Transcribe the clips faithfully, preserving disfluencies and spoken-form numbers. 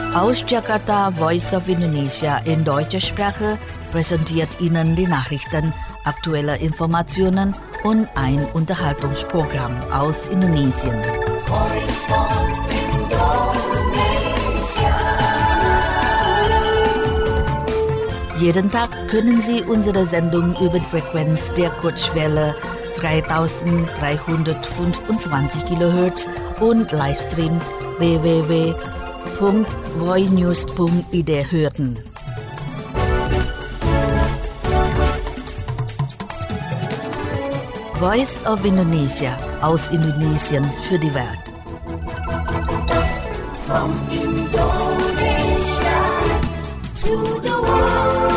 Aus Jakarta, Voice of Indonesia in deutscher Sprache präsentiert Ihnen die Nachrichten, aktuelle Informationen und ein Unterhaltungsprogramm aus Indonesien. Jeden Tag können Sie unsere Sendung über die Frequenz der Kurzwelle dreitausenddreihundertfünfundzwanzig Kilohertz und Livestream w w w punkt voinews punkt i d hören. Voice of Indonesia aus Indonesien für die Welt. From Indonesia to the world.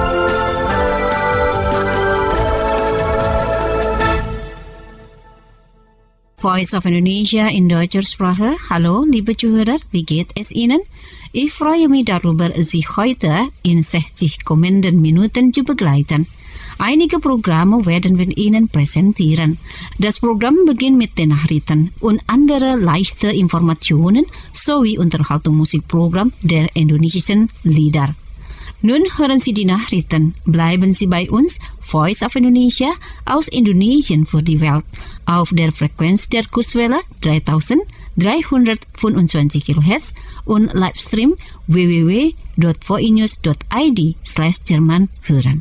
Voice of Indonesia in deutscher Sprache. Hallo, liebe Zuhörer, wie geht es Ihnen? Ich freue mich darüber, Sie heute in sechzig kommenden Minuten zu begleiten. Einige Programme werden wir Ihnen präsentieren. Das Programm beginnt mit den Nachrichten und andere leichte Informationen sowie Unterhaltungsmusikprogramm der indonesischen Lieder. Nun hören Sie die Nachrichten. Bleiben Sie bei uns, Voice of Indonesia aus Indonesien für die Welt, auf der Frequenz der Kurzwelle dreitausenddreihundertfünfundzwanzig Kilohertz und Livestream w w w punkt voinews punkt i d slash Jerman hören.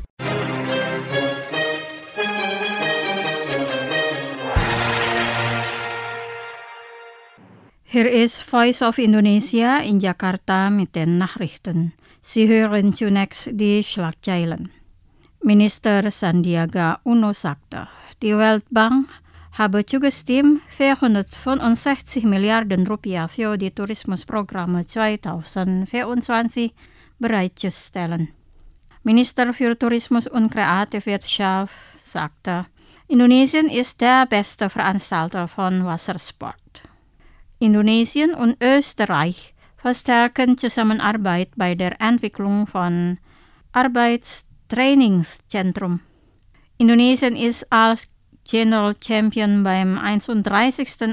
Hier ist Voice of Indonesia in Jakarta mit den Nachrichten. Sie hören zunächst die Schlagzeilen. Minister Sandiaga Uno sagte, die Weltbank habe zugestimmt, vierhundertfünfundsechzig Milliarden Rupiah für die Tourismusprogramme zweitausendvierundzwanzig bereitzustellen. Minister für Tourismus und Kreativwirtschaft sagte, Indonesien ist der beste Veranstalter von Wassersport. Indonesien und Österreich verstärken Zusammenarbeit bei der Entwicklung von Arbeitstrainingszentrum. Indonesien ist als General Champion beim einunddreißigsten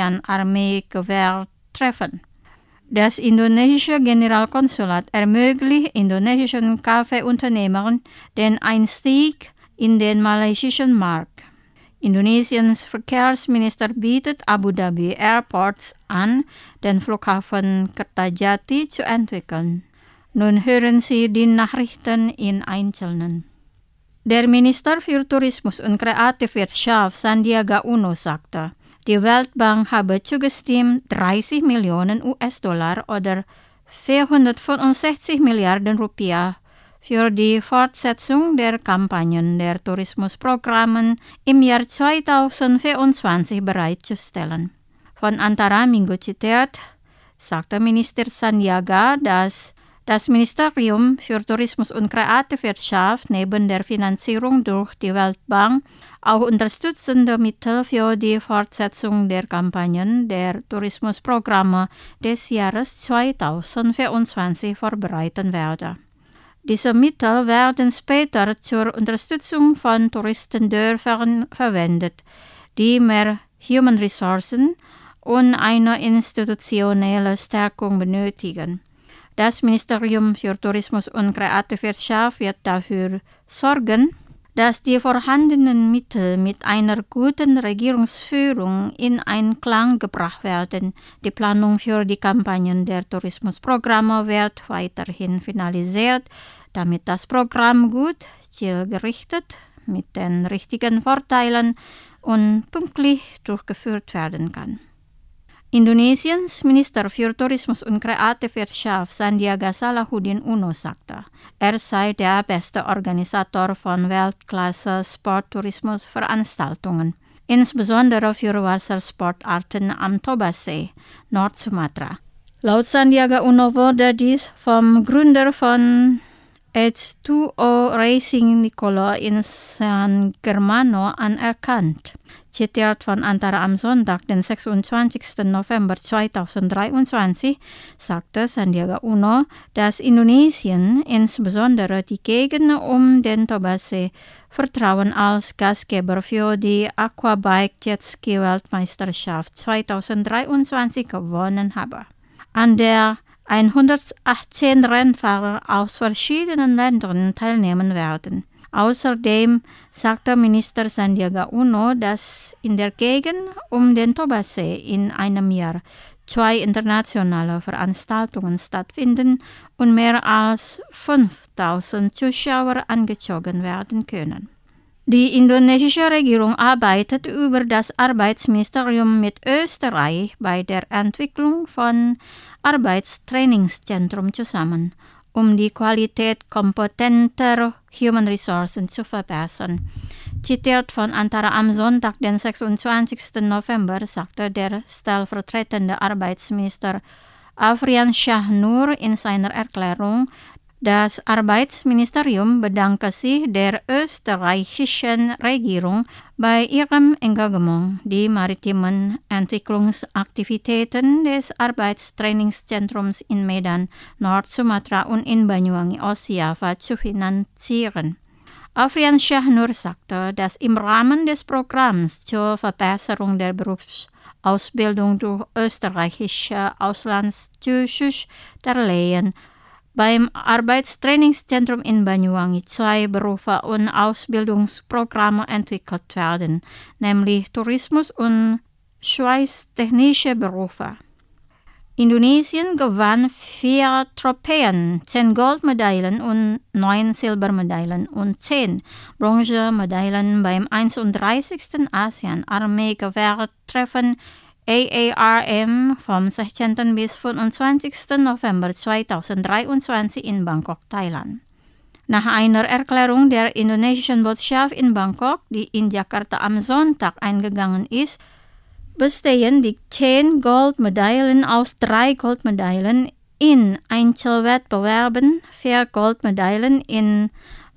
ASEAN-Armeegewehr-Treffen. Das indonesische Generalkonsulat ermöglicht indonesischen Kaffeeunternehmern den Einstieg in den malaysischen Markt. Indonesiens Verkehrsminister bietet Abu Dhabi Airports an, den Flughafen Kertajati zu entwickeln. Nun hören Sie die Nachrichten in Einzelnen. Der Minister für Tourismus und Kreativwirtschaft Sandiaga Uno sagte, die Weltbank habe zugestimmt, dreißig Millionen U S-Dollar oder vierhundertfünfundsechzig Milliarden Rupiah für die Fortsetzung der Kampagnen der Tourismusprogrammen im Jahr zweitausendvierundzwanzig bereitzustellen. Von Antara Minggu zitiert, sagte Minister Sandiaga, dass das Ministerium für Tourismus und Kreativwirtschaft neben der Finanzierung durch die Weltbank auch unterstützende Mittel für die Fortsetzung der Kampagnen der Tourismusprogramme des Jahres zweitausendvierundzwanzig vorbereiten werde. Diese Mittel werden später zur Unterstützung von Touristendörfern verwendet, die mehr Human Ressourcen und eine institutionelle Stärkung benötigen. Das Ministerium für Tourismus und Kreativwirtschaft wird dafür sorgen, dass die vorhandenen Mittel mit einer guten Regierungsführung in Einklang gebracht werden. Die Planung für die Kampagnen der Tourismusprogramme wird weiterhin finalisiert, damit das Programm gut, zielgerichtet, mit den richtigen Vorteilen und pünktlich durchgeführt werden kann. Indonesiens Minister für Tourismus und Kreativwirtschaft Sandiaga Salahuddin Uno sagte, er sei der beste Organisator von Weltklasse-Sporttourismusveranstaltungen, insbesondere für Wassersportarten am Tobasee, Nord-Sumatra. Laut Sandiaga Uno wurde dies vom Gründer von H zwei O Racing Nicolo in San Germano anerkannt. Zitiert von Antara am Sonntag, den sechsundzwanzigsten November zweitausenddreiundzwanzig, sagte Sandiaga Uno, dass Indonesien, insbesondere die Gegend um den Tobasee, Vertrauen als Gastgeber für die Aquabike Jetski Weltmeisterschaft zweitausenddreiundzwanzig gewonnen habe. An der hundertachtzehn Rennfahrer aus verschiedenen Ländern teilnehmen werden. Außerdem sagte Minister Sandiaga Uno, dass in der Gegend um den Tobasee in einem Jahr zwei internationale Veranstaltungen stattfinden und mehr als fünftausend Zuschauer angezogen werden können. Die indonesische Regierung arbeitet über das Arbeitsministerium mit Österreich bei der Entwicklung von Arbeitstrainingszentrum zusammen, um die Qualität kompetenter Human Resources zu verbessern. Zitiert von Antara am Sonntag, den sechsundzwanzigsten November, sagte der stellvertretende Arbeitsminister Afrian Shahnur in seiner Erklärung, das Arbeitsministerium bedanke sich der österreichischen Regierung bei ihrem Engagement, die maritimen Entwicklungsaktivitäten des Arbeitstrainingszentrums in Medan, Nord-Sumatra und in Banyuwangi, Ostjava zu finanzieren. Afrian Shahnur sagte, dass im Rahmen des Programms zur Verbesserung der Berufsausbildung durch österreichische Auslandszuschuss Darlehen beim Arbeitstrainingszentrum in Banyuwangi zwei Berufe und Ausbildungsprogramme entwickelt werden, nämlich Tourismus und schweißtechnische Berufe. Indonesien gewann vier Trophäen, zehn Goldmedaillen und neun Silbermedaillen und zehn Bronzemedaillen beim einunddreißigsten ASEAN-Armeegewehrtreffen A A R M vom sechzehnten bis fünfundzwanzigsten November zweitausenddreiundzwanzig in Bangkok, Thailand. Nach einer Erklärung der indonesischen Botschaft in Bangkok, die in Jakarta am Sonntag eingegangen ist, bestehen die zehn Goldmedaillen aus drei Goldmedaillen in Einzelwettbewerben, vier Goldmedaillen in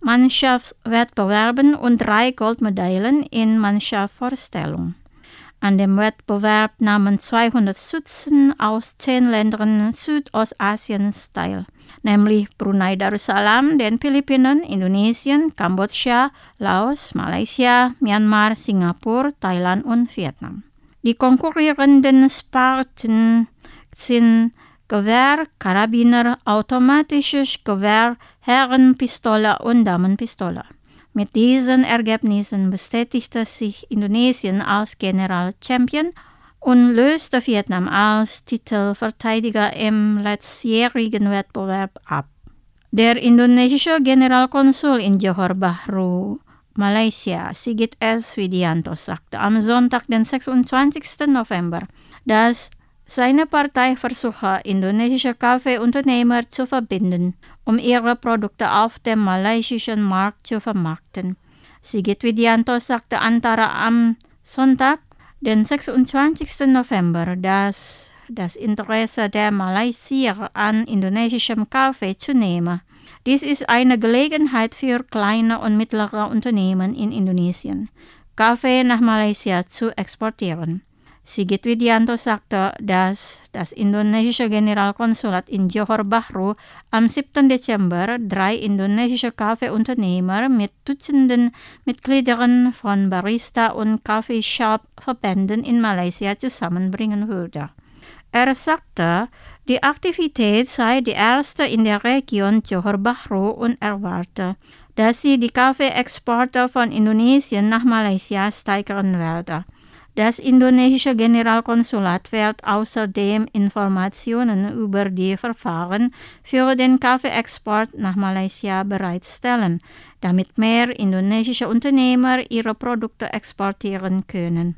Mannschaftswettbewerben und drei Goldmedaillen in Mannschaftsvorstellung. An dem Wettbewerb nahmen zweihundert Schützen aus zehn Ländern Südostasiens teil, nämlich Brunei Darussalam, den Philippinen, Indonesien, Kambodscha, Laos, Malaysia, Myanmar, Singapur, Thailand und Vietnam. Die konkurrierenden Sparten sind Gewehr, Karabiner, automatisches Gewehr, Herrenpistole und Damenpistole. Mit diesen Ergebnissen bestätigte sich Indonesien als Generalchampion und löste Vietnam als Titelverteidiger im letztjährigen Wettbewerb ab. Der indonesische Generalkonsul in Johor Bahru, Malaysia, Sigit S. Widianto, sagte am Sonntag, den sechsundzwanzigsten November, dass seine Partei versuche, indonesische Kaffeeunternehmer zu verbinden, um ihre Produkte auf dem malaysischen Markt zu vermarkten. Sigit Widianto sagte Antara am Sonntag, den sechsundzwanzigsten November, dass das Interesse der Malaysier an indonesischem Kaffee zunehme. Dies ist eine Gelegenheit für kleine und mittlere Unternehmen in Indonesien, Kaffee nach Malaysia zu exportieren. Sigit Widianto sagte, dass das indonesische Generalkonsulat in Johor Bahru am siebten Dezember drei indonesische Kaffeeunternehmer mit Dutzenden Mitgliedern von Barista- und Coffeeshop-Verbänden in Malaysia zusammenbringen würde. Er sagte, die Aktivität sei die erste in der Region Johor Bahru und erwarte, dass sie die Kaffeeexporte von Indonesien nach Malaysia steigern werde. Das indonesische Generalkonsulat wird außerdem Informationen über die Verfahren für den Kaffeeexport nach Malaysia bereitstellen, damit mehr indonesische Unternehmer ihre Produkte exportieren können.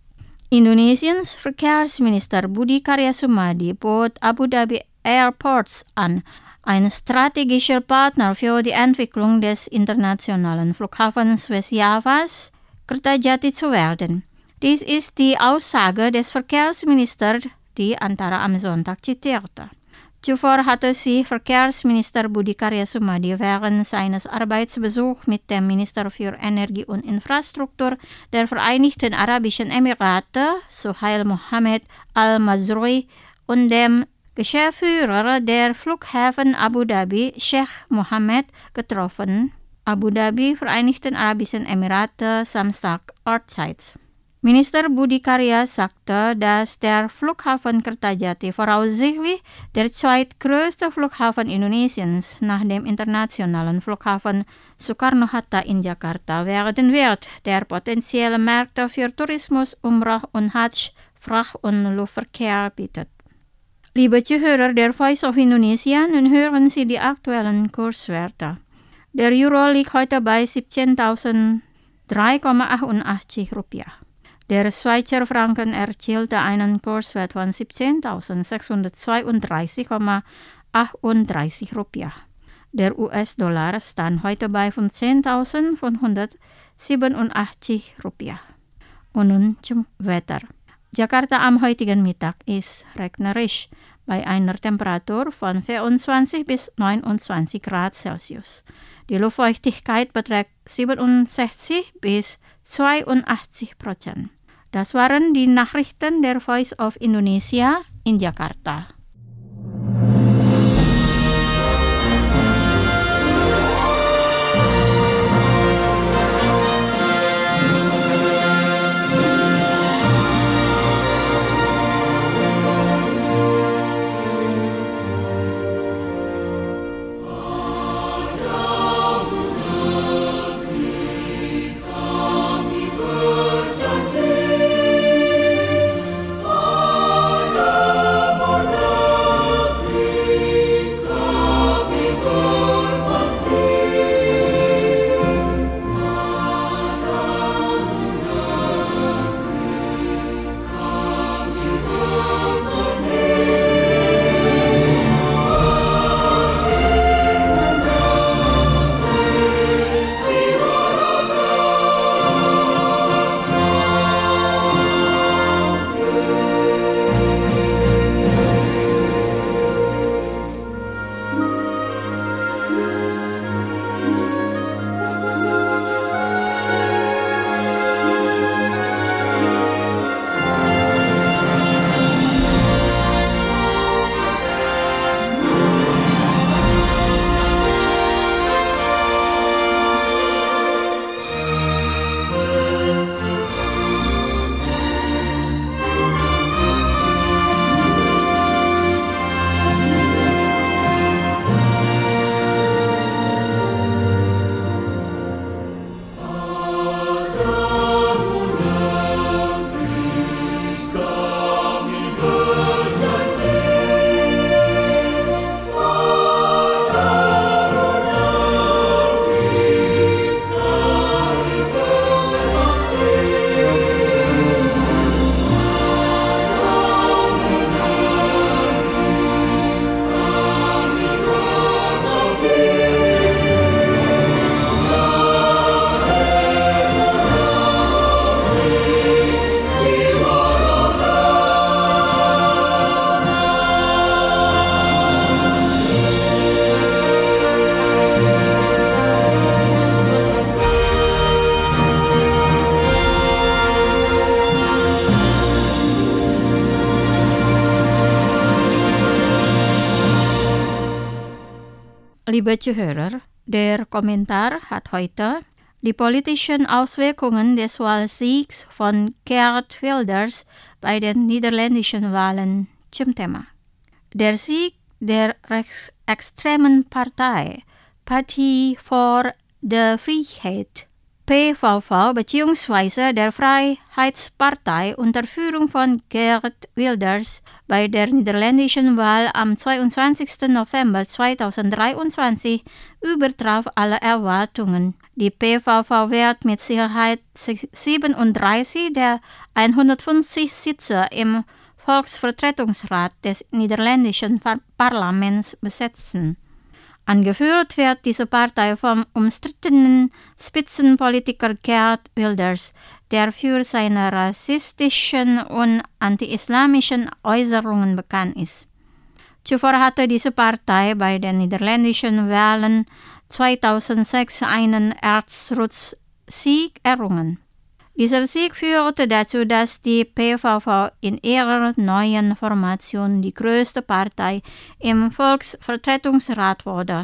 Indonesiens Verkehrsminister Budi Karya Sumadi bot Abu Dhabi Airports an, ein strategischer Partner für die Entwicklung des internationalen Flughafens West-Javas, Kertajati zu werden. Dies ist die Aussage des Verkehrsministers, die Antara am Sonntag zitierte. Zuvor hatte sich Verkehrsminister Budi Karya Sumadi während seines Arbeitsbesuchs mit dem Minister für Energie und Infrastruktur der Vereinigten Arabischen Emirate, Suhail Mohammed Al-Mazrui, und dem Geschäftsführer der Flughäfen Abu Dhabi, Sheikh Mohammed, getroffen. Abu Dhabi, Vereinigten Arabischen Emirate, Samstag Ortszeit. Minister Budi Karya sagte, dass der Flughafen Kertajati voraussichtlich der zweitgrößte Flughafen Indonesiens nach dem internationalen Flughafen Soekarno-Hatta in Jakarta werden wird, der potenzielle Märkte für Tourismus, Umrah und Hajj, Fracht- und Luftverkehr bietet. Liebe Zuhörer der Voice of Indonesia, nun hören Sie die aktuellen Kurswerte. Der Euro liegt heute bei siebzehntausenddrei Komma achtundachtzig Rupiah. Der Schweizer Franken erzielte einen Kurswert von siebzehntausendsechshundertzweiunddreißig Komma achtunddreißig Rupiah. Der U S-Dollar stand heute bei fünfzehntausendfünfhundertsiebenundachtzig Rupiah. Und nun zum Wetter. Jakarta am heutigen Mittag ist regnerisch bei einer Temperatur von vierundzwanzig bis neunundzwanzig Grad Celsius. Die Luftfeuchtigkeit beträgt siebenundsechzig bis zweiundachtzig Prozent. Das waren die Nachrichten der Voice of Indonesia in Jakarta. Liebe Zuhörer, der Kommentar hat heute die politischen Auswirkungen des Wahlsiegs von Geert Wilders bei den niederländischen Wahlen zum Thema. Der Sieg der rechtsextremen Partei Party for the Vrijheid P V V bzw. der Freiheitspartei unter Führung von Geert Wilders bei der niederländischen Wahl am zweiundzwanzigsten November zweitausenddreiundzwanzig übertraf alle Erwartungen. Die P V V wird mit Sicherheit siebenunddreißig der hundertfünfzig Sitze im Volksvertretungsrat des niederländischen Parlaments besetzen. Angeführt wird diese Partei vom umstrittenen Spitzenpolitiker Geert Wilders, der für seine rassistischen und anti-islamischen Äußerungen bekannt ist. Zuvor hatte diese Partei bei den niederländischen Wahlen zweitausendsechs einen Erzrutschsieg errungen. Dieser Sieg führte dazu, dass die P V V in ihrer neuen Formation die größte Partei im Volksvertretungsrat wurde.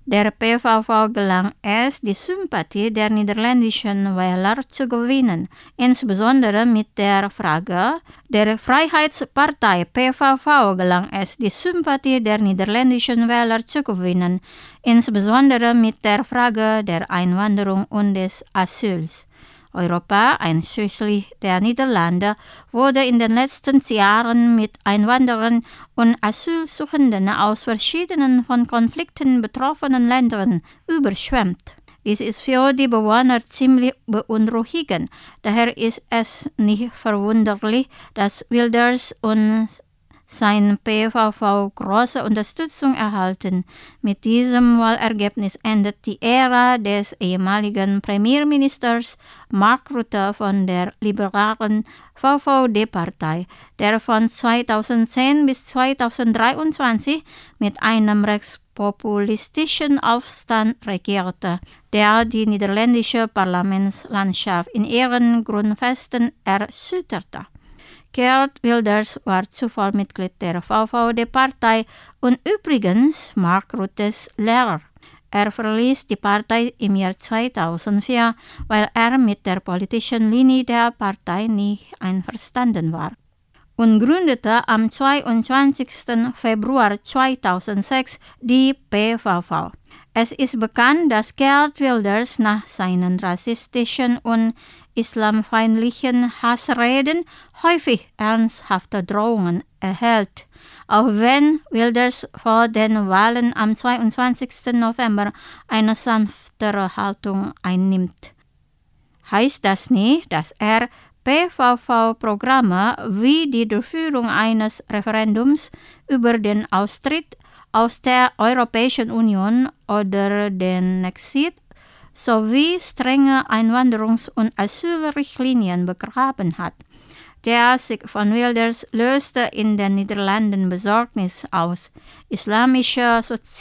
Der P V V gelang es, die Sympathie der niederländischen Wähler zu gewinnen, insbesondere mit der Frage. Der Freiheitspartei P V V gelang es, die Sympathie der niederländischen Wähler zu gewinnen, insbesondere mit der Frage der Einwanderung und des Asyls. Europa, einschließlich der Niederlande, wurde in den letzten Jahren mit Einwanderern und Asylsuchenden aus verschiedenen von Konflikten betroffenen Ländern überschwemmt. Dies ist für die Bewohner ziemlich beunruhigend. Daher ist es nicht verwunderlich, dass Wilders und sein P V V große Unterstützung erhalten. Mit diesem Wahlergebnis endet die Ära des ehemaligen Premierministers Mark Rutte von der liberalen V V D-Partei, der von zweitausendzehn bis zweitausenddreiundzwanzig mit einem rechtspopulistischen Aufstand regierte, der die niederländische Parlamentslandschaft in ihren Grundfesten erschütterte. Geert Wilders war zuvor Mitglied der V V D-Partei und übrigens Mark Ruttes Lehrer. Er verließ die Partei im Jahr zweitausendvier, weil er mit der politischen Linie der Partei nicht einverstanden war, und gründete am zweiundzwanzigsten Februar zweitausendsechs die P V V. Es ist bekannt, dass Geert Wilders nach seinen rassistischen und islamfeindlichen Hassreden häufig ernsthafte Drohungen erhält. Auch wenn Wilders vor den Wahlen am zweiundzwanzigsten November eine sanftere Haltung einnimmt, heißt das nicht, dass er P V V-Programme wie die Durchführung eines Referendums über den Austritt aus der Europäischen Union oder den Exit sowie strenge Einwanderungs- und Asylrichtlinien begraben hat. Der Sieg von Wilders löste in den Niederlanden Besorgnis aus. Islamische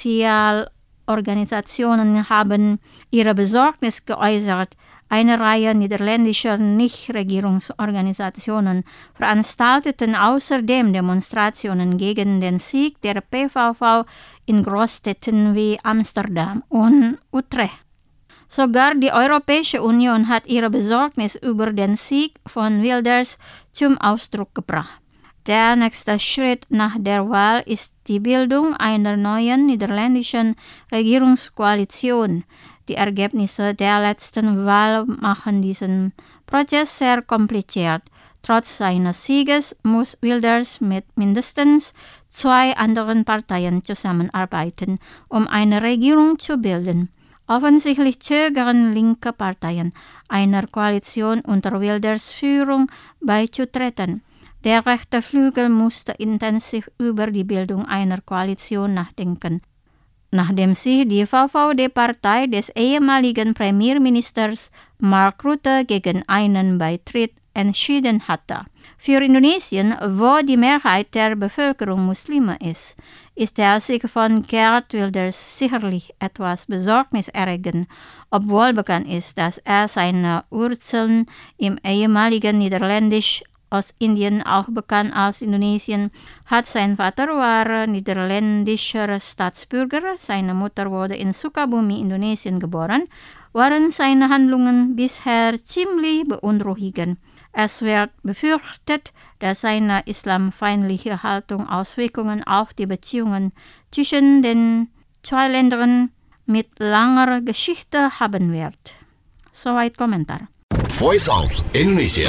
Sozialorganisationen haben ihre Besorgnis geäußert. Eine Reihe niederländischer Nichtregierungsorganisationen veranstalteten außerdem Demonstrationen gegen den Sieg der P V V in Großstädten wie Amsterdam und Utrecht. Sogar die Europäische Union hat ihre Besorgnis über den Sieg von Wilders zum Ausdruck gebracht. Der nächste Schritt nach der Wahl ist die Bildung einer neuen niederländischen Regierungskoalition. Die Ergebnisse der letzten Wahl machen diesen Prozess sehr kompliziert. Trotz seines Sieges muss Wilders mit mindestens zwei anderen Parteien zusammenarbeiten, um eine Regierung zu bilden. Offensichtlich zögern linke Parteien, einer Koalition unter Wilders Führung beizutreten. Der rechte Flügel musste intensiv über die Bildung einer Koalition nachdenken, nachdem sich die V V D-Partei des ehemaligen Premierministers Mark Rutte gegen einen Beitritt entschieden hatte. Für Indonesien, wo die Mehrheit der Bevölkerung Muslime ist, ist der Sieg von Geert Wilders sicherlich etwas besorgniserregend, obwohl bekannt ist, dass er seine Wurzeln im ehemaligen Niederländisch Ostindien, auch bekannt als Indonesien, hat. Sein Vater war niederländischer Staatsbürger, seine Mutter wurde in Sukabumi, Indonesien geboren, waren seine Handlungen bisher ziemlich beunruhigend. Es wird befürchtet, dass seine islamfeindliche Haltung Auswirkungen auf die Beziehungen zwischen den zwei Ländern mit langer Geschichte haben wird. Soweit Kommentar. Voice of Indonesia.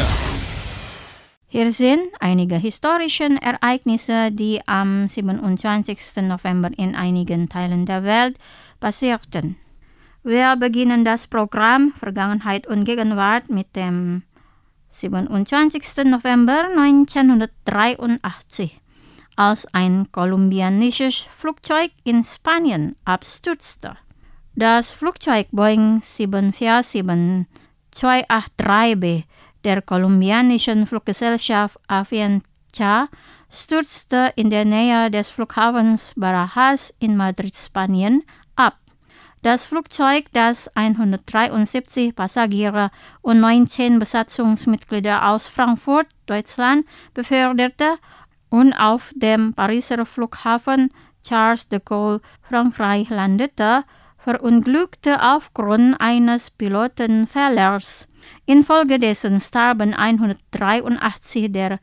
Hier sind einige historische Ereignisse, die am siebenundzwanzigsten November in einigen Teilen der Welt passierten. Wir beginnen das Programm Vergangenheit und Gegenwart mit dem siebenundzwanzigsten November neunzehnhundertdreiundachtzig, als ein kolumbianisches Flugzeug in Spanien abstürzte. Das Flugzeug Boeing sieben vier sieben zwei acht drei B der kolumbianischen Fluggesellschaft Avianca stürzte in der Nähe des Flughafens Barajas in Madrid, Spanien, ab. Das Flugzeug, das hundertdreiundsiebzig Passagiere und neunzehn Besatzungsmitglieder aus Frankfurt, Deutschland, beförderte und auf dem Pariser Flughafen Charles de Gaulle, Frankreich, landete, verunglückte aufgrund eines Pilotenfehlers. Infolgedessen starben hundertdreiundachtzig der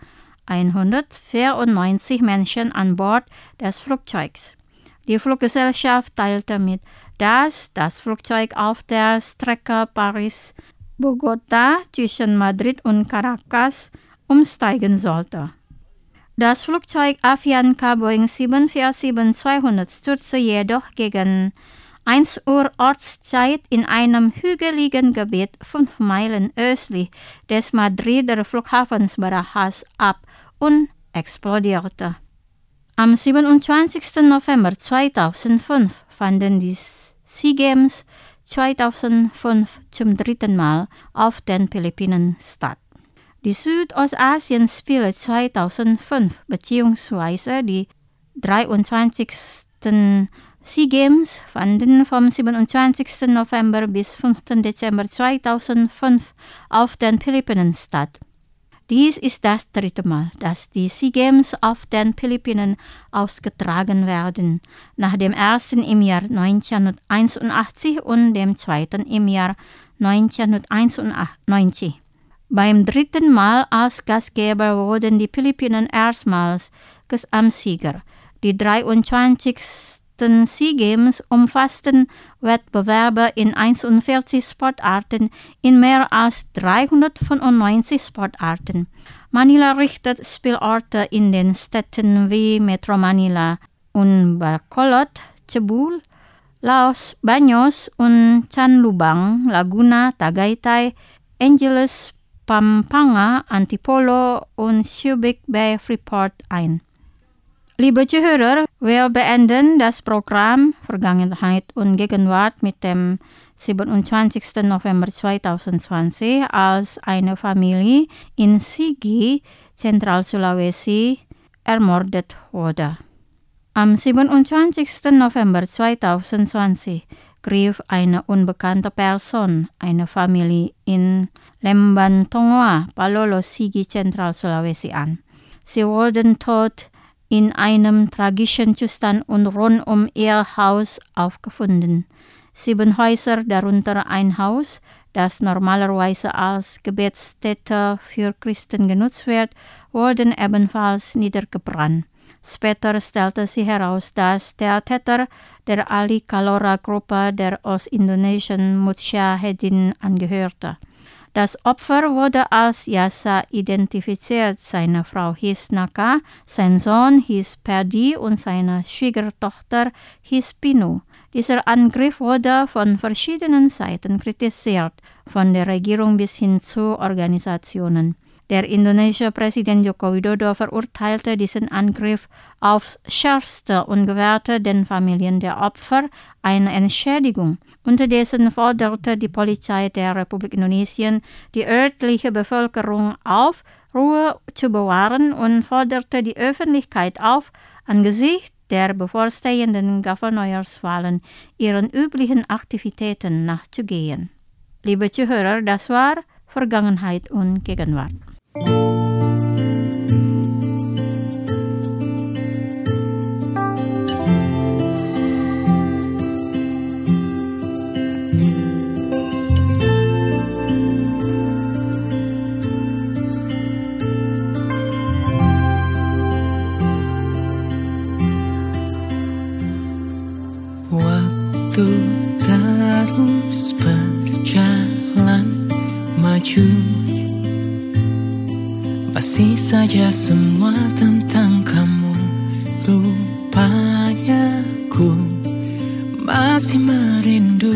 hundertvierundneunzig Menschen an Bord des Flugzeugs. Die Fluggesellschaft teilte mit, dass das Flugzeug auf der Strecke Paris-Bogota zwischen Madrid und Caracas umsteigen sollte. Das Flugzeug Avianca Boeing sieben vier sieben zweihundert stürzte jedoch gegen eins Uhr Ortszeit in einem hügeligen Gebiet fünf Meilen östlich des Madrider Flughafens Barajas ab und explodierte. Am siebenundzwanzigsten November zweitausendfünf fanden die SEA Games zweitausendfünf zum dritten Mal auf den Philippinen statt. Die Südostasien-Spiele zweitausendfünf bzw. die dreiundzwanzigsten SEA Games fanden vom siebenundzwanzigsten November bis fünften Dezember zweitausendfünf auf den Philippinen statt. Dies ist das dritte Mal, dass die SEA Games auf den Philippinen ausgetragen werden, nach dem ersten im Jahr neunzehnhunderteinundachtzig und dem zweiten im Jahr neunzehnhunderteinundneunzig. Beim dritten Mal als Gastgeber wurden die Philippinen erstmals Gesamtsieger. Die dreiundzwanzigsten SEA Games umfassten Wettbewerbe in einundvierzig Sportarten in mehr als dreihundertfünfundneunzig Sportarten. Manila richtet Spielorte in den Städten wie Metro Manila und Bacolod, Cebu, Los Baños und Canlubang, Laguna, Tagaytay, Angeles, Pampanga, Antipolo und Subic Bay Freeport ein. Liebe Zuhörer, wir beenden das Programm Vergangenheit und Gegenwart mit dem siebenundzwanzigsten November zweitausendzwanzig, als eine Familie in Sigi, Zentral-Sulawesi, ermordet wurde. Am siebenundzwanzigsten November zweitausendzwanzig griff eine unbekannte Person eine Familie in Lembantongoa, Palolo, Sigi, Zentral-Sulawesi an. Sie wurden tot in einem tragischen Zustand und rund um ihr Haus aufgefunden. Sieben Häuser, darunter ein Haus, das normalerweise als Gebetsstätte für Christen genutzt wird, wurden ebenfalls niedergebrannt. Später stellte sich heraus, dass der Täter der Ali Kalora-Gruppe der Ostindonesischen Mujahedin angehörte. Das Opfer wurde als Yasa identifiziert. Seine Frau hieß Naka, sein Sohn hieß Perdi und seine Schwiegertochter hieß Pinu. Dieser Angriff wurde von verschiedenen Seiten kritisiert, von der Regierung bis hin zu Organisationen. Der indonesische Präsident Joko Widodo verurteilte diesen Angriff aufs Schärfste und gewährte den Familien der Opfer eine Entschädigung. Unterdessen forderte die Polizei der Republik Indonesien die örtliche Bevölkerung auf, Ruhe zu bewahren und forderte die Öffentlichkeit auf, angesichts der bevorstehenden Gouverneurswahlen ihren üblichen Aktivitäten nachzugehen. Liebe Zuhörer, das war Vergangenheit und Gegenwart. Waktu terus berjalan maju, masih saja semua tentang kamu. Rupanya ku masih merindu,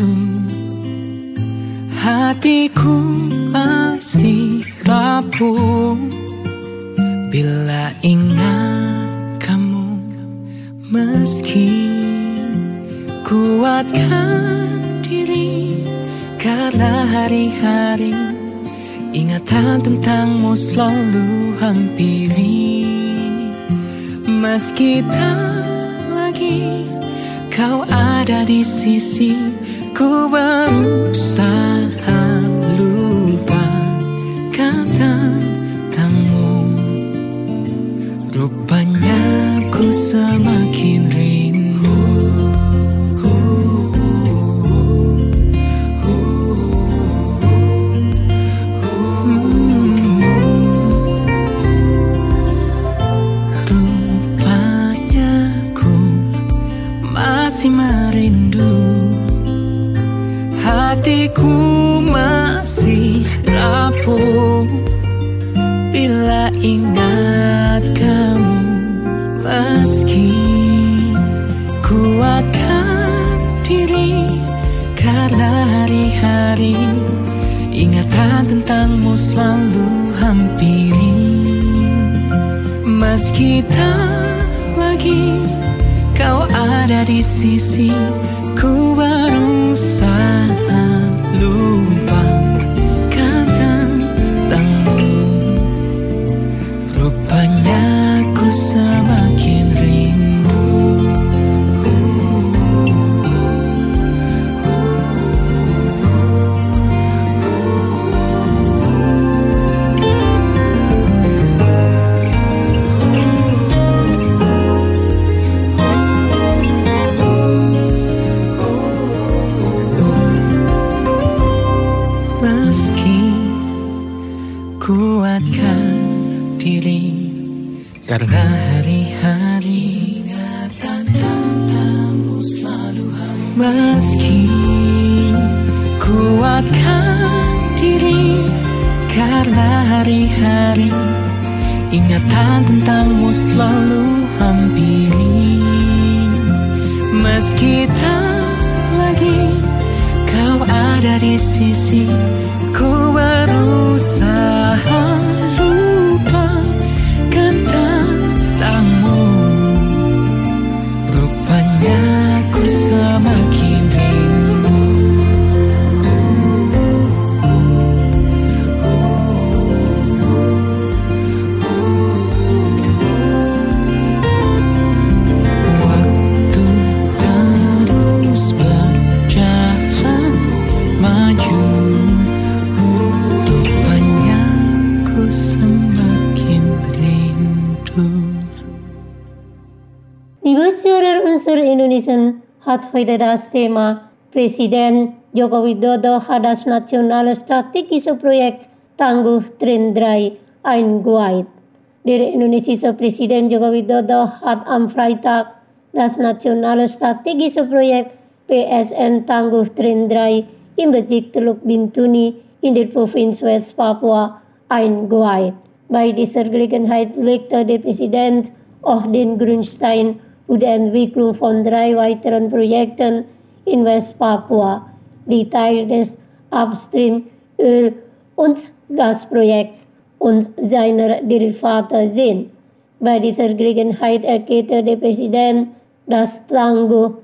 hatiku masih rapuh bila ingat kamu. Meski kuatkan diri karena hari-hari ingatan tentangmu selalu hampiri. Meski tak lagi kau ada di sisi, ku berusaha lupakan tentangmu. Rupanya ku semakin rindu. hari-hari ingatan tentangmu selalu hampiri. Meski tak lagi kau ada di sisi, ku berusaha lupakan tentangmu. Rupanya ku semakin rindu. Kuatkan diri, karena hari-hari ingatan tentangmu selalu hampiri. Meski kuatkan diri, karena hari-hari ingatan tentangmu selalu hampiri. Meski tak lagi kau ada di sisi, ku berusaha lupakan tentangmu. Rupanya ku semakin rindu. Waktu harus berjalan maju. Dibusurer unsur Indonesian hat heute das Thema Presiden Joko Widodo hat das nationale strategische Projekt Tangguh Trendrai eingereicht. Der indonesische Präsident Joko Widodo hat am Freitag das nationale strategische Projekt P S N Tangguh Trendrai im Bezirk Teluk Bintuni in der Provinz West Papua eingereicht. Bei dieser Gelegenheit legte der Präsident auch den Grundstein für die Entwicklung von drei weiteren Projekten in West-Papua, die Teil des Upstream-Öl- und Gasprojekts und seiner Derivate sind. Bei dieser Gelegenheit erklärte der Präsident, das Tangguh,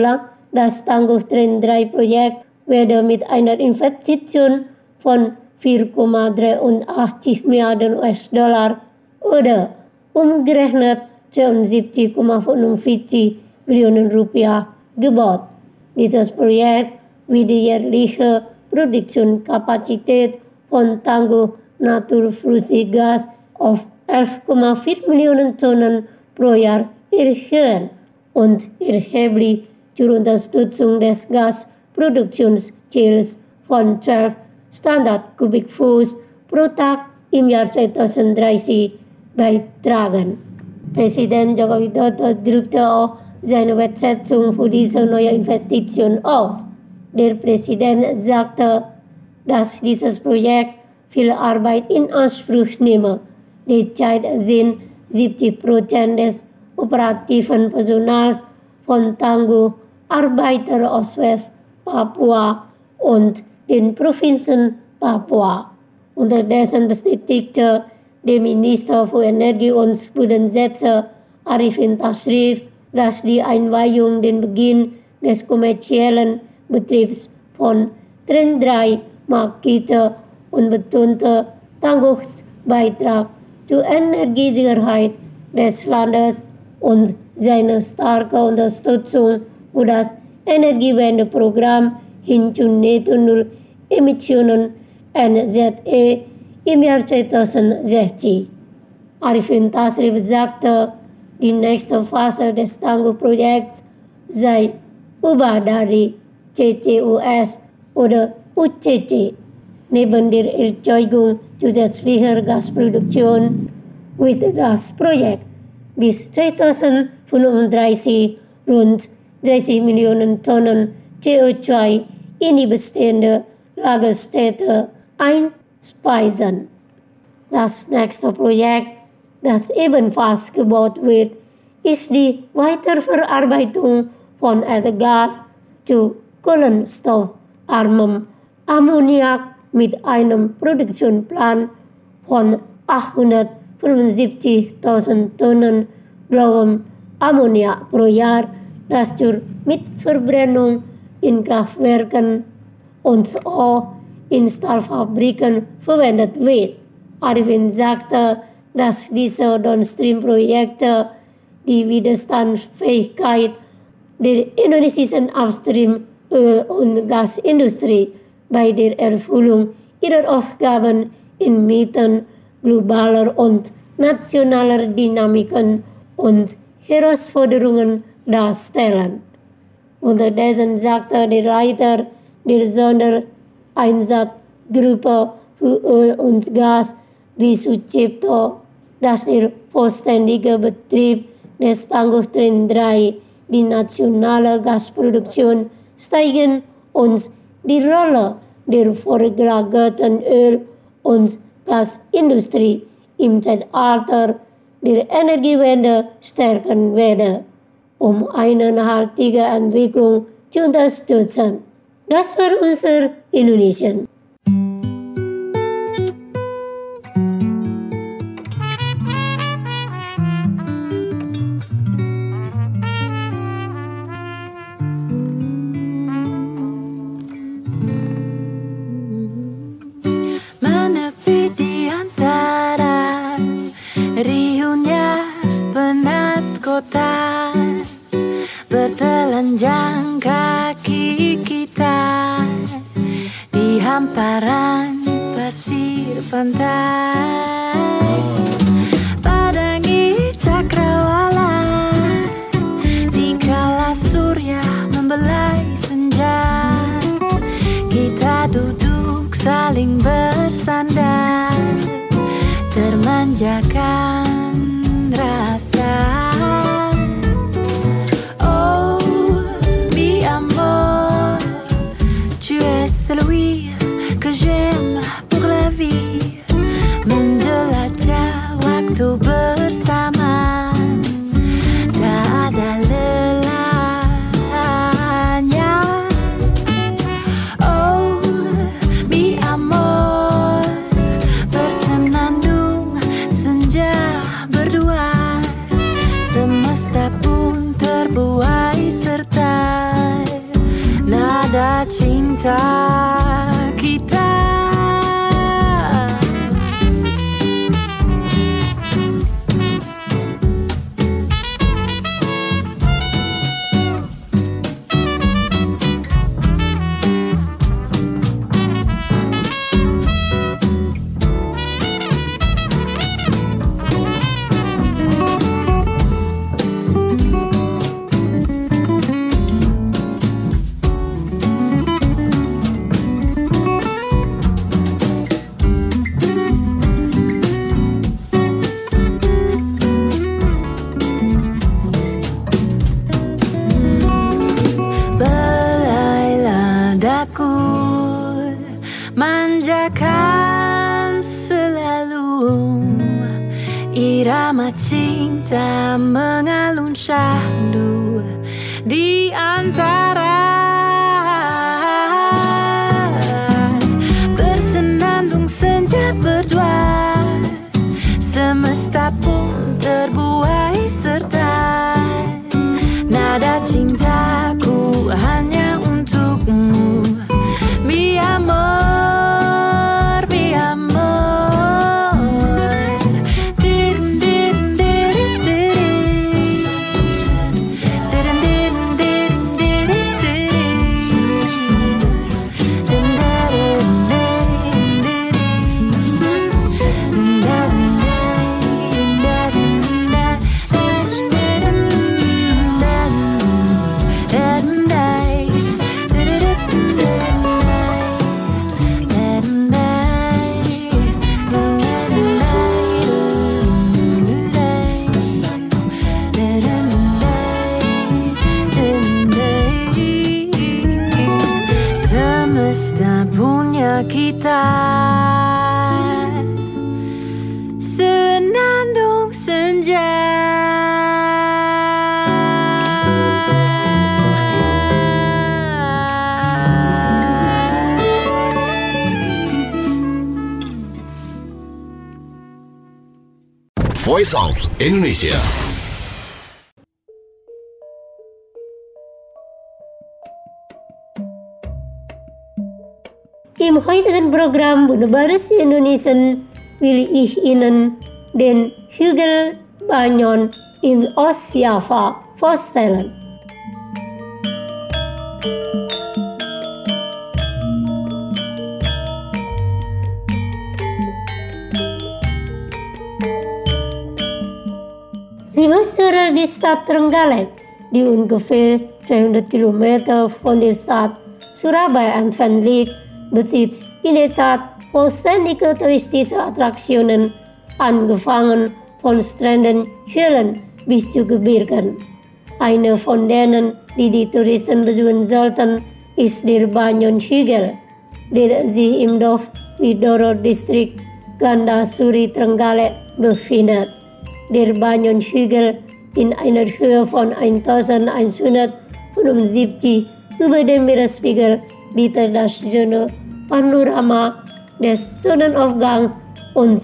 das Tangguh Trendrai-Projekt werde mit einer Investition von vier Komma dreiundachtzig Milliarden U S-Dollar oder umgerechnet zweiundsiebzig Komma fünfundvierzig Millionen Rupiah gebaut. Dieses Projekt wird die jährliche Produktionskapazität von Tangguh Naturflüssiggas auf elf Komma vier Millionen Tonnen pro Jahr erhöhen und erheblich zur Unterstützung des Gasproduktionsziels von zwölf Standard Kubikfuß pro Tag im Jahr zweitausenddreißig beitragen. Präsident Joko Widodo drückte auch seine Wertschätzung für diese neue Investition aus. Der Präsident sagte, dass dieses Projekt viel Arbeit in Anspruch nehme. Derzeit sind siebzig Prozent des operativen Personals von Tangguh Arbeiter aus West Papua und den Provinzen Papua. Unterdessen bestätigte der Minister für Energie und Bodenschätze Arifin Tasrif, dass die Einweihung den Beginn des kommerziellen Betriebs von Trendrai markierte und betonte Tangguhs Beitrag zur Energiesicherheit des Landes und seine starke Unterstützung für das Energiewendeprogramm hin zu Netto-Null-Emissionen N Z E im Jahr zweitausendsechzig. Arifin Tasrif sagte, die nächste Phase des Tangguh-Projekts sei über dari C C U S oder U C C. Neben der Erzeugung zusätzlicher Gasproduktion wird das Projekt bis zweitausendfünfunddreißig rund dreißig Millionen Tonnen C O zwei in die bestehende Lagerstätte einspeisen. Das nächste Projekt, das ebenfalls gebaut wird, ist die Weiterverarbeitung von Erdgas zu kohlenstoffarmem Ammoniak mit einem Produktionsplan von achthundertfünfundsiebzigtausend Tonnen blauem Ammoniak pro Jahr, das zur Mitverbrennung in Kraftwerken und auch in Stahlfabriken verwendet wird. Arifin sagte, dass diese Downstream-Projekte die Widerstandsfähigkeit der indonesischen Upstream Öl- und Gasindustrie bei der Erfüllung ihrer Aufgaben inmitten globaler und nationaler Dynamiken und Herausforderungen darstellen. Unterdessen sagte der Leiter der Sondereinsatzgruppe für Öl und Gas, Dwi Sucipto, dass der vollständige Betrieb des Tangguh Trindrai die nationale Gasproduktion steigern und die Rolle der vorgelagerten Öl- und Gasindustrie im Zeitalter der Energiewende stärken werde, um eine nachhaltige Entwicklung zu unterstützen. Das war unser Indonesien. Menepi di antara riuhnya penat kota, bertelanjang kaki kita di hamparan pasir pantai. Padangi cakrawala dikala surya membelai senja, kita duduk saling bersandar, termanjakan rasa. Oh, mi amor, tu es celui que j'aime pour la vie. Menjelajah waktu bersama, tak ada lelahnya. Oh, mi amor, bersenandung senja berdua, semesta pun terbuai serta nada cinta kita. Belailah daku, manjakan selalu, irama cinta mengalun syahdu di antara bersenandung senja berdua, semesta pun terbuai serta nada cintaku hanya untukmu, mi amor, mi amor. Dirin dirin dirin dirin, dirin dirin dirin dirin semesta punya kita, senandung senja. Voice of Indonesia. Im heutigen Programm Bunebaris Indonesian will ich Ihnen den Hügel Banyon in Ostjava vorstellen. Liebe Hörer, die Stadt Trenggalek, die ungefähr zweihundert Kilometer von der Stadt Surabaya entfernt liegt, besitzt in der Tat vollständige touristische Attraktionen, angefangen von Stränden, Höhlen bis zu Gebirgen. Eine von denen, die die Touristen besuchen sollten, ist der Banyon-Hügel, der sich im Dorf Widoro-Distrikt Gandasuri Trenggalek befindet. Der Banyon-Hügel in einer Höhe von eintausendeinhundertfünfundsiebzig über dem Meeresspiegel bietet das schöne Panorama des Sonnenaufgangs und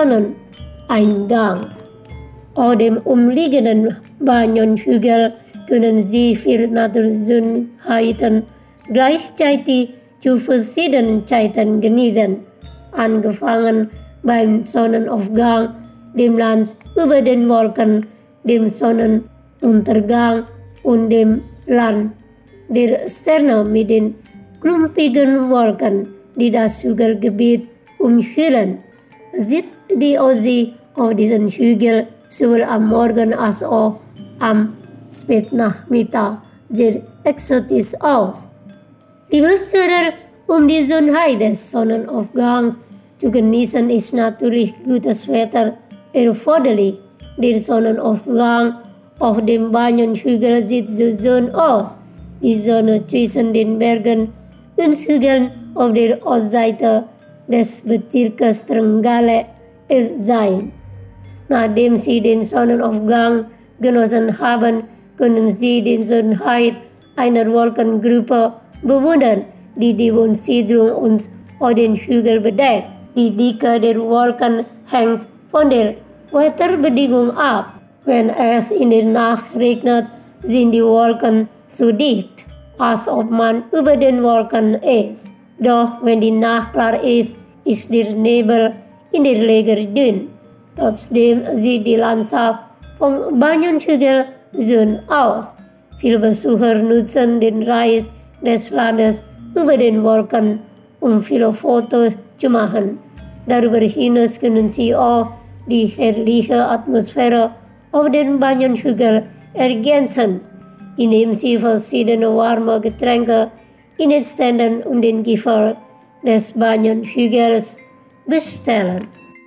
Sonneneingangs. Auf dem umliegenden Banyon-Hügel können Sie vier Naturschönheiten gleichzeitig zu verschiedenen Zeiten genießen, angefangen beim Sonnenaufgang, dem Land über den Wolken, dem Sonnenuntergang und dem Land der Sterne mit den klumpigen Wolken, die das Hügelgebiet umhüllen. Sieht die Aussicht auf diesen Hügel sowohl am Morgen als auch am Spätnachmittag sehr exotisch aus. Die Hörer, um die Schönheit des Sonnenaufgangs zu genießen, ist natürlich gutes Wetter erforderlich. Der Sonnenaufgang auf dem Banyon-Hügel sieht so schön aus. Die Sonne zwischen den Bergen und Hügeln auf der Ostseite des Bezirkes Trenggalek erscheint. Nachdem Sie den Sonnenaufgang genossen haben, können Sie die Schönheit einer Wolkengruppe bewundern, die die Mondsiedlung und auf den Hügel bedeckt. Die Dicke der Wolken hängt von der Wetterbedingung ab. Wenn es in der Nacht regnet, sind die Wolken so dicht, als ob man über den Wolken ist. Doch wenn die Nacht klar ist, ist der Nebel in der Regel dünn. Trotzdem sieht die Landschaft vom Banyon-Hügel schön aus. Viele Besucher nutzen den Reis des Landes über den Wolken, um viele Fotos zu machen. Darüber hinaus können Sie auch die herrliche Atmosphäre auf den Banyon-Hügel ergänzen, indem Sie verschiedene warme Getränke in den Ständen um den Gipfel des Banyon-Hügels bestellen.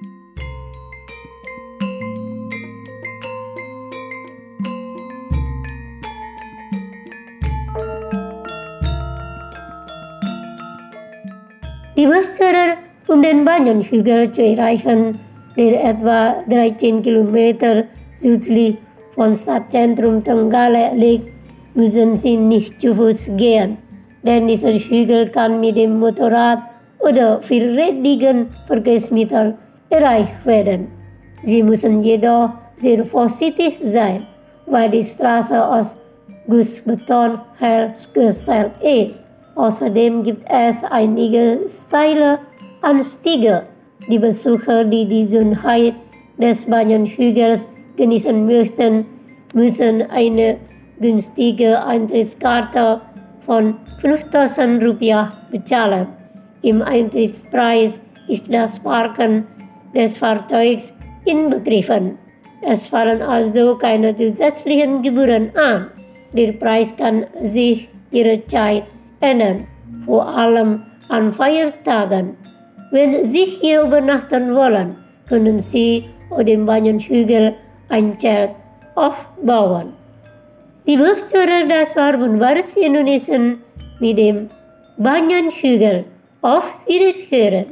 Die Hörer, um den Banyon-Hügel zu erreichen, der etwa dreizehn Kilometer südlich vom Stadtzentrum Trenggalek liegt, müssen Sie nicht zu Fuß gehen, denn dieser Hügel kann mit dem Motorrad oder vierrädrigen Verkehrsmittel erreicht werden. Sie müssen jedoch sehr vorsichtig sein, weil die Straße aus Gussbeton hergestellt ist. Außerdem gibt es einige steile Anstiege. Die Besucher, die die Schönheit des Banyon-Hügels genießen möchten, müssen eine günstige Eintrittskarte von fünftausend Rupiah bezahlen. Im Eintrittspreis ist das Parken des Fahrzeugs inbegriffen. Es fallen also keine zusätzlichen Gebühren an. Der Preis kann sich jederzeit ändern, vor allem an Feiertagen. Wenn Sie hier übernachten wollen, können Sie auf dem Banyon-Hügel ein Zelt aufbauen. Liebe Hörer, das war Bunebaris Indonesien mit dem Banyon-Hügel. Auf Wiederhören!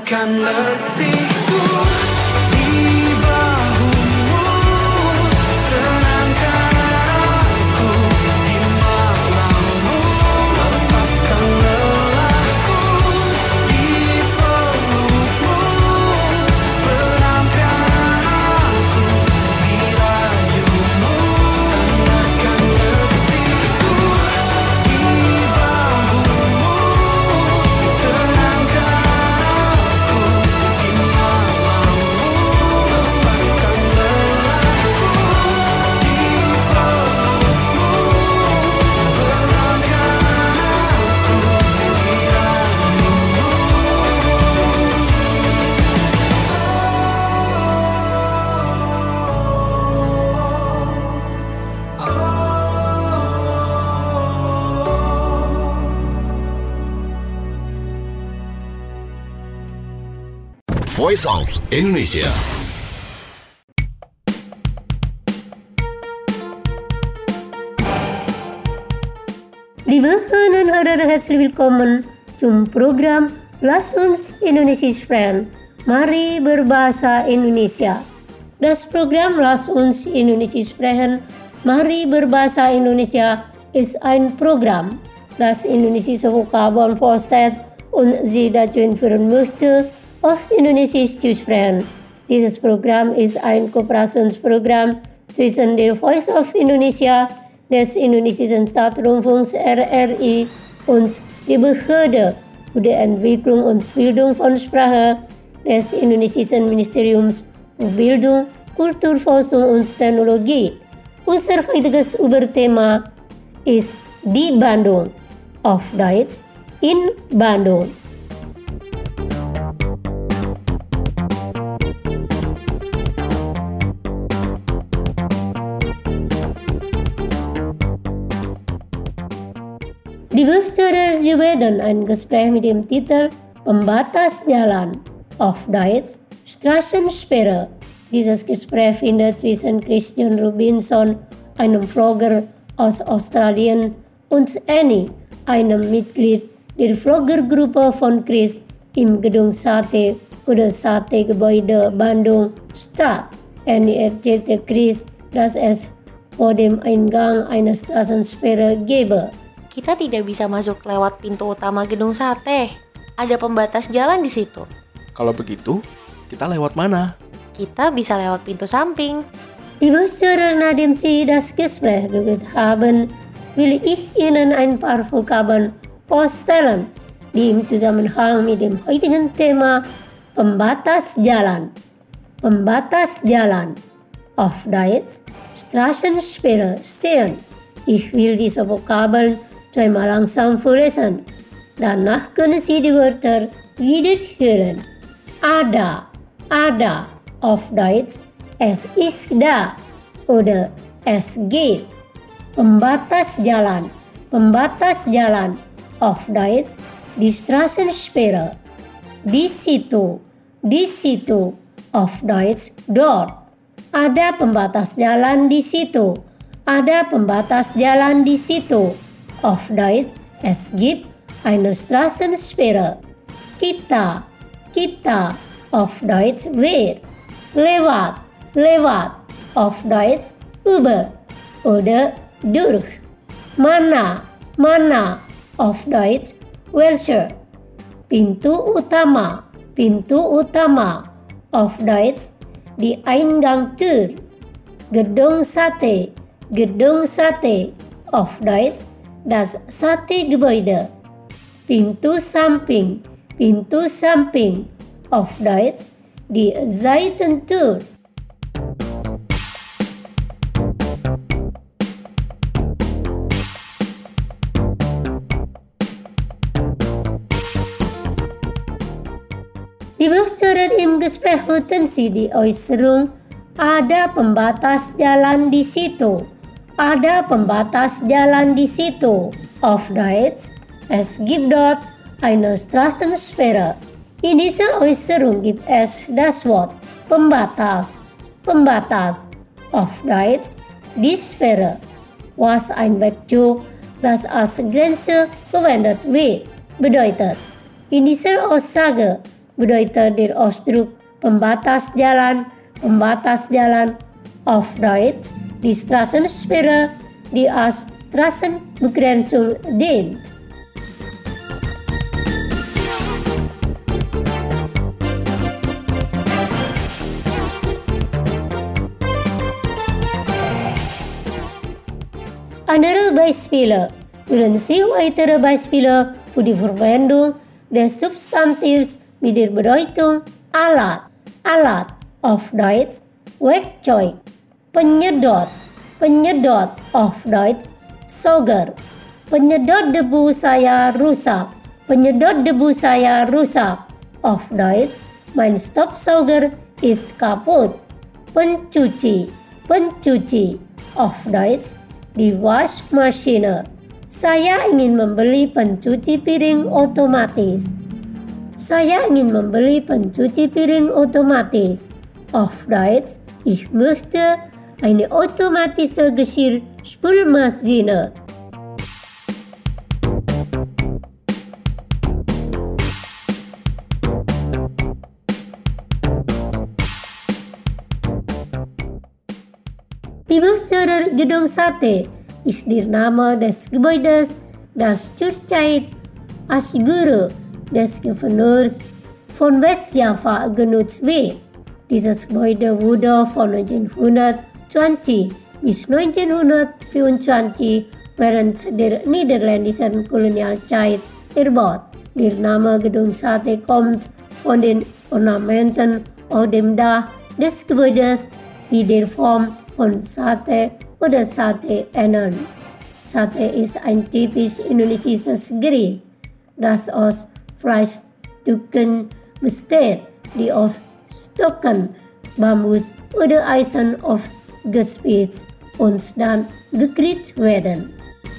akan letihku di bahumu, tenangkan aku di malammu, lepaskan lelahku di pelukmu, peramkan aku di rayumu, sandarkan letihku di bahumu, tenangkan aku di malammu, lepaskan lelahku di pelukmu, peramkan aku di Voice of Indonesia. Liebe Hörner und Hörer, herzlich willkommen zum Programm Lass uns Indonesisch sprechen. Mari berbahasa Indonesia. Das Programm Lass uns Indonesisch sprechen. Mari berbahasa Indonesia ist ein Programm, das indonesische Vokabeln vorstellt und Sie dazu führen möchte, auf Indonesisch zu sprechen. Dieses Programm ist ein Kooperationsprogramm zwischen der Voice of Indonesia, des indonesischen Staatsrundfunks R R I und die Behörde für die Entwicklung und Bildung von Sprache des indonesischen Ministeriums für Bildung, Kulturforschung und Technologie. Unser heutiges Überthema ist die Bandung, auf Deutsch in Bandung. Liebe Zuhörer, Sie werden ein Gespräch mit dem Titel Pembatas Jalan, auf Deutsch Straßensperre. Dieses Gespräch findet zwischen Christian Robinson, einem Vlogger aus Australien, und Annie, einem Mitglied der Vloggergruppe von Chris, im Gedung Sate oder Sate-Gebäude Bandung statt. Annie erzählte Chris, dass es vor dem Eingang eine Straßensperre gebe. Kita tidak bisa masuk lewat pintu utama gedung sate. Ada pembatas jalan di situ. Kalau begitu, kita lewat mana? Kita bisa lewat pintu samping. Liebe Zuhörer, nachdem Sie das Gespräch gehört haben, will ich Ihnen ein paar Vokabeln vorstellen, die im Zusammenhang mit dem heutigen Thema Pembatas Jalan. Pembatas Jalan, auf Deutsch Straßensperre stehen. Ich will diese Vokabeln zweimal langsam vorlesen. Danach können Sie die Wörter wiederhören. Ada, ada, auf Deutsch es ist da oder es geht. Pembatas jalan, pembatas jalan, auf Deutsch die Straßensperre. Di situ, di situ, auf Deutsch dort. Ada pembatas jalan di situ. Ada pembatas jalan di situ. Auf Deutsch, es gibt eine Straßensperre. Kita, kita, auf Deutsch wer. Lewat, lewat, auf Deutsch über oder durch. Mana, mana, auf Deutsch welche. Pintu utama, pintu utama, auf Deutsch die Eingangtür. Gedung Sate, gedung Sate, auf Deutsch das Sate-Gebäude. Pintu samping, pintu samping, auf Deutsch die Seitentür. Liebe Zuhörer, im Gespräch hörten Sie die Äußerung, ada pembatas jalan di situ. Ada pembatas jalan di situ. Auf Deutsch, es gibt dort eine Straßensperre. In dieser Äußerung gibt es das Wort pembatas. Pembatas. Auf Deutsch, die Sperre. Was ein Werkzeug, das als Grenze verwendet wird, bedeutet. In dieser Aussage bedeutet der Ausdruck pembatas jalan, pembatas jalan auf Deutsch, die Straßensperre, die als Straßenbegrenzung dient. Andere Beispiele. Hören Sie weitere Beispiele für die Verwendung des Substantivs mit der Bedeutung Alat. Alat auf Deutsch Werkzeug. Penyedot. Penyedot auf Deutsch Sauger. Penyedot debu saya rusak. Penyedot debu saya rusak. Auf Deutsch mein Staubsauger ist kaputt. Pencuci. Pencuci. Auf Deutsch die Waschmaschine. Saya ingin membeli pencuci piring otomatis. Saya ingin membeli pencuci piring otomatis. Auf Deutsch, ich möchte eine automatische Geschirrspülmaschine. Die Besitzer Gedung Sate ist der Name des Gebäudes, das zurzeit als Büro des Gouverneurs von Westjava genutzt wird. Dieses Gebäude wurde von neunzehnhundertzwanzig bis neunzehnhundertvierundzwanzig während der niederländischen Kolonialzeit erbaut. Der Name Gedung Sate kommt von den Ornamenten auf dem Dach des Gebäudes, die der Form von Sate oder Sate ähneln. Sate ist ein typisch indonesisches Gericht, das aus Fleischstücken besteht, die auf Stocken, Bambus oder Eisen aufgespitzt und dann gegrillt werden.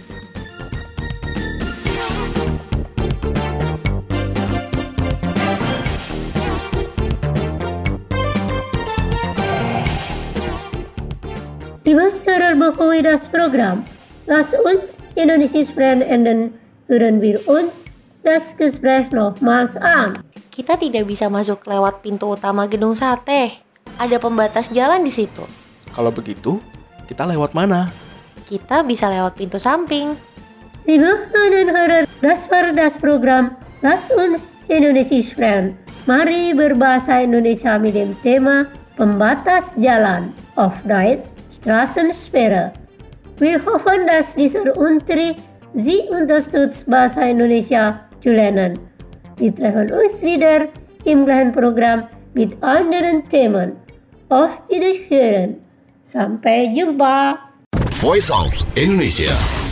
Liebe Hörer, bevor wir das Programm Lass uns Indonesisch sprechen enden, hören wir uns das Gespräch nochmals an. Kita tidak bisa masuk lewat pintu utama Gedung Sate. Ada pembatas jalan di situ. Kalau begitu, kita lewat mana? Kita bisa lewat pintu samping. Liebe Hörer, das war das Programm Lass uns Indonesisch sprechen. Mari berbahasa Indonesia mit dem Thema Pembatas Jalan, auf Deutsch Straßensperre. Wir hoffen, dass dieser Unterricht Sie unterstützt, Bahasa Indonesia zu lernen. Wir treffen uns wieder im gleichen Programm mit anderen Themen. Auf Wiederhören. Sampai jumpa. Voice of Indonesia.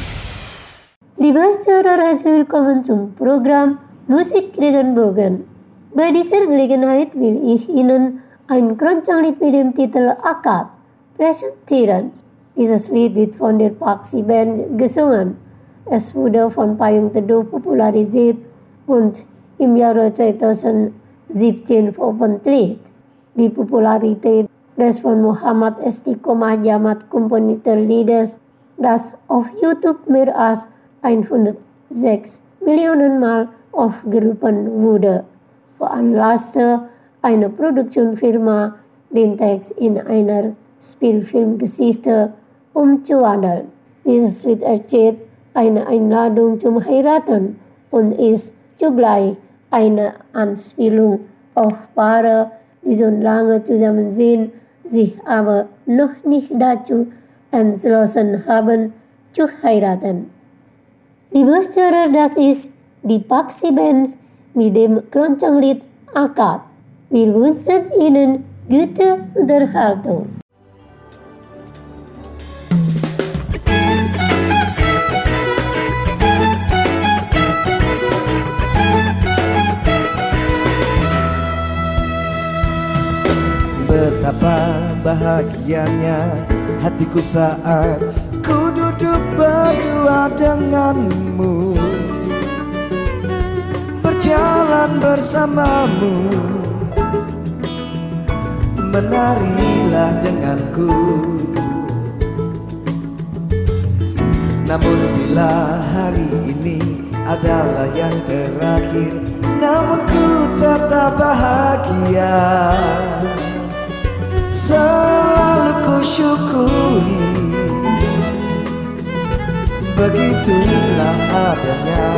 Liebe Hörer, herzlich willkommen zum Programm Musik Regenbogen. Bei dieser Gelegenheit will ich Ihnen ein Keronconglied mit dem Titel Akad präsentieren. Dieses Lied wird von der Paksi Band gesungen. Es wurde von Payung Teduh popularisiert und im Jahre zweitausendsiebzehn veröffentlicht. Die Popularität des von Muhammad Istiqomah Jamaat Komponiterliedes, das auf YouTube mehr als hundertsechs Millionen Mal aufgerufen wurde, veranlasste eine Produktionsfirma, den Text in einer Spielfilmgeschichte umzuwandeln. Dieses Lied erzählt eine Einladung zum Heiraten und ist zugleich eine Anspielung auf Paare, die schon lange zusammen sind, sich aber noch nicht dazu entschlossen haben, zu heiraten. Liebe Hörer, das ist die Paksi Band mit dem Keronconglied Akad. Wir wünschen Ihnen gute Unterhaltung. Betapa bahagianya hatiku saat ku duduk berdua denganmu, berjalan bersamamu, menarilah denganku. Namun bila hari ini adalah yang terakhir, namun ku tetap bahagia. Selalu ku syukuri, begitulah adanya.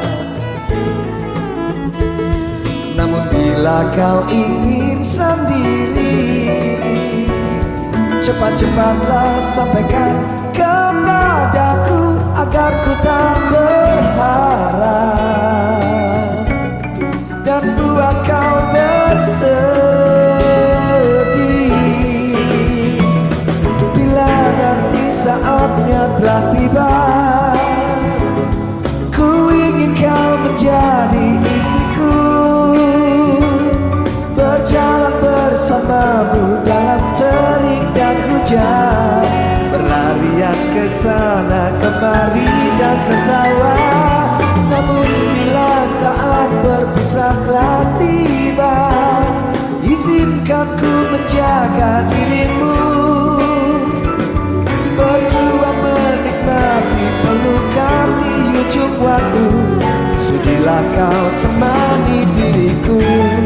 Namun bila kau ingin sendiri, cepat-cepatlah sampaikan kepadaku agar ku tak berharap dan buat kau bersedih. Bila nanti saatnya telah tiba, ku ingin kau menjadi istriku, berjalan bersamamu dalam terik dan hujan, berlarian ke sana kemari dan tertawa. Namun bila saat berpisah telah tiba, izinkan ku menjaga dirimu, berdua menikmati pelukan di ujung waktu. Sudilah kau temani diriku.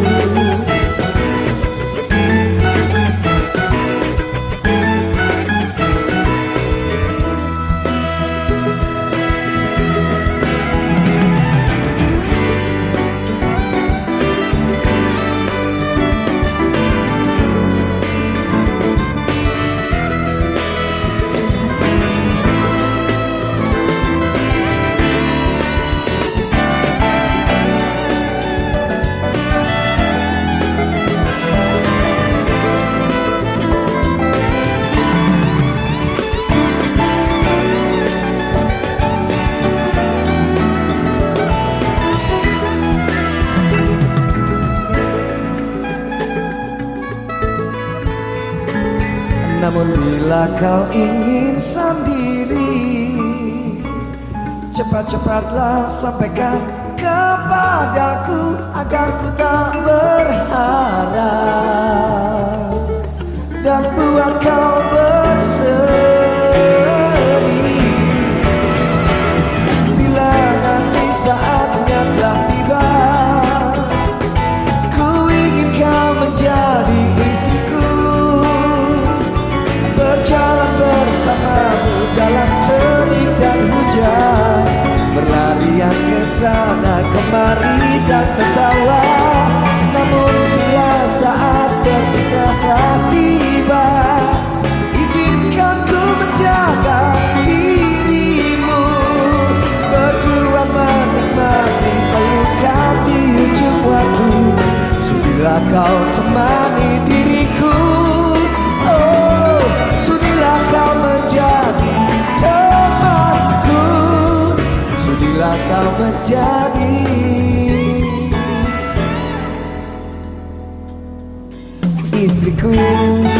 Namun bila kau ingin sendiri, cepat-cepatlah sampaikan kepadaku agar ku tak berharap dan buat kau bersedih. Bila nanti saatnya telah tiba, ku ingin kau menjadi istriku, berjalan bersamamu dalam terik dan hujan, berlarian ke sana kemari dan tertawa. Namun bila saat berpisah telah tiba, izinkan ku menjaga dirimu, berdua menikmati pelukan di ujung waktu. Sudilah kau temani diriku, oh, sudilah kau menjadi temanku, sudilah kau menjadi istriku.